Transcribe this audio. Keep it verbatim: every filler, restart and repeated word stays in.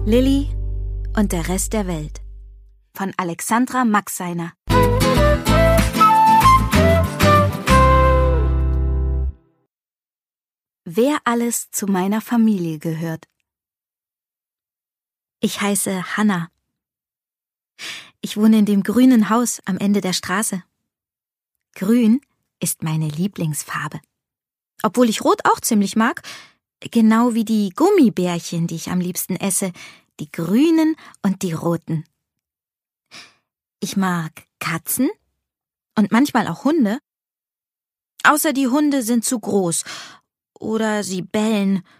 Lilli und der Rest der Welt von Alexandra Maxeiner. Wer alles zu meiner Familie gehört. Ich heiße Hanna. Ich wohne in dem grünen Haus am Ende der Straße. Grün ist meine Lieblingsfarbe. Obwohl ich Rot auch ziemlich mag, genau wie die Gummibärchen, die ich am liebsten esse, die grünen und die roten. Ich mag Katzen und manchmal auch Hunde. Außer die Hunde sind zu groß oder sie bellen